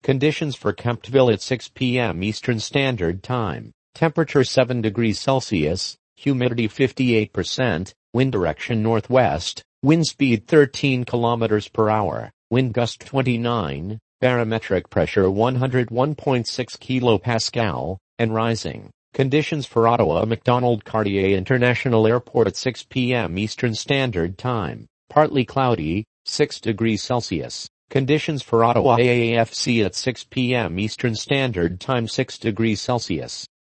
Conditions for Kemptville at 6 p.m. Eastern Standard Time. Temperature 7 degrees Celsius, humidity 58%, wind direction northwest, wind speed 13 kilometers per hour, wind gust 29, barometric pressure 101.6 kilopascal, and rising. Conditions for Ottawa Macdonald Cartier International Airport at 6 p.m. Eastern Standard Time. Partly cloudy, 6 degrees Celsius. Conditions for Ottawa AAFC at 6 p.m. Eastern Standard Time 6 degrees Celsius.